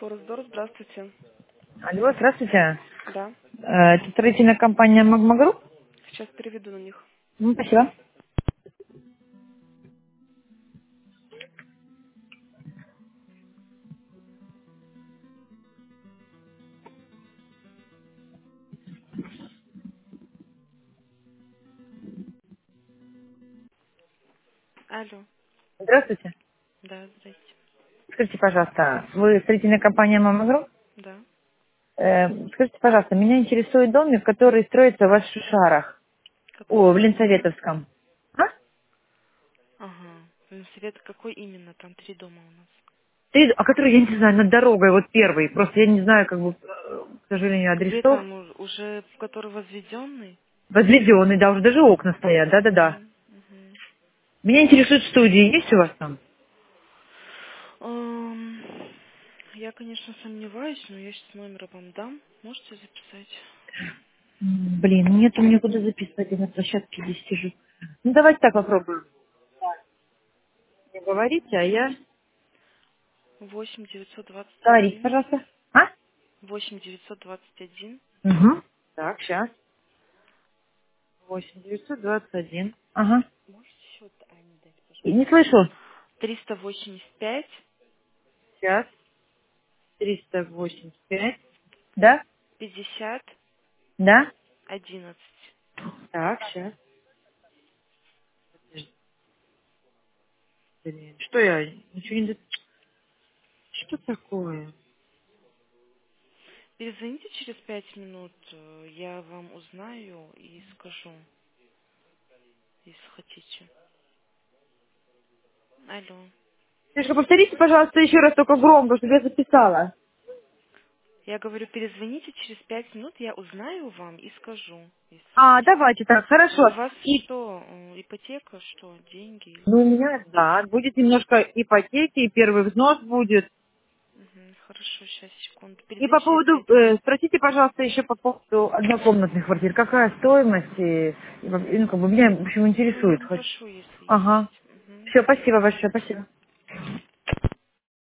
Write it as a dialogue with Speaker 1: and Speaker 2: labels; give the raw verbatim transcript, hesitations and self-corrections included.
Speaker 1: Форсдор, здравствуйте.
Speaker 2: Алло, здравствуйте.
Speaker 1: Да,
Speaker 2: Э, Это строительная компания Магма Групп?
Speaker 1: сейчас переведу на них.
Speaker 2: Ну, спасибо.
Speaker 1: Алло.
Speaker 2: Здравствуйте.
Speaker 1: Да, здрасте.
Speaker 2: Скажите, пожалуйста, вы строительная компания Магма Групп?
Speaker 1: Да.
Speaker 2: Э, Скажите, пожалуйста, меня интересует домик, который строится в ваших шарах.
Speaker 1: Какой
Speaker 2: О, в
Speaker 1: именно?
Speaker 2: Ленсоветовском. А?
Speaker 1: Ага. Ну, совет какой именно? Там три дома у нас.
Speaker 2: Ты- а который, я не знаю, над дорогой, вот первый. Просто я не знаю, как бы, э, к сожалению,
Speaker 1: Где
Speaker 2: адресов.
Speaker 1: там у- уже, который возведенный?
Speaker 2: Возведенный, да, уже даже окна стоят, да-да-да.
Speaker 1: Угу, угу.
Speaker 2: Меня интересует студии, есть у вас там?
Speaker 1: Я, конечно, сомневаюсь, но я сейчас номер вам дам. Можете записать?
Speaker 2: М, Блин, нету мне куда записывать, я на площадке здесь сижу. Ну, давайте так попробуем. Не говорите, а я...
Speaker 1: Восемь девятьсот двадцать
Speaker 2: Говорите,
Speaker 1: один.
Speaker 2: пожалуйста. А?
Speaker 1: Восемь девятьсот двадцать один.
Speaker 2: Угу. Так, сейчас. Восемь девятьсот двадцать один. Ага.
Speaker 1: Можете счет Ане дать,
Speaker 2: И не
Speaker 1: пожалуйста?
Speaker 2: слышу.
Speaker 1: Триста восемьдесят пять.
Speaker 2: Сейчас. Триста восемьдесят пять. Да?
Speaker 1: Пятьдесят.
Speaker 2: Да?
Speaker 1: Одиннадцать.
Speaker 2: Так, сейчас. Блин, что я? Ничего не... за- Что такое?
Speaker 1: Перезвоните через пять минут, э, я вам узнаю и скажу, если хотите. Алло.
Speaker 2: Девушка, повторите, пожалуйста, еще раз только громко, чтобы я записала.
Speaker 1: Я говорю, перезвоните через пять минут, я узнаю вам и скажу, если
Speaker 2: А,
Speaker 1: хотите.
Speaker 2: давайте так, хорошо.
Speaker 1: У вас
Speaker 2: И,
Speaker 1: что, э, ипотека, что, деньги или
Speaker 2: ну, у
Speaker 1: как?
Speaker 2: меня, да, будет немножко ипотеки, и первый взнос будет.
Speaker 1: Мгм, хорошо, сейчас, секунду.
Speaker 2: И по
Speaker 1: Перезвоните через
Speaker 2: поводу,
Speaker 1: пять
Speaker 2: э,
Speaker 1: минут.
Speaker 2: спросите, пожалуйста, еще по поводу однокомнатных квартир. Какая стоимость? И, и, ну, как бы меня, в общем, интересует.
Speaker 1: Потом
Speaker 2: Хоть.
Speaker 1: спрошу, если
Speaker 2: Ага.
Speaker 1: есть. Мгм,
Speaker 2: Все,
Speaker 1: хорошо,
Speaker 2: спасибо большое,
Speaker 1: сейчас.
Speaker 2: спасибо.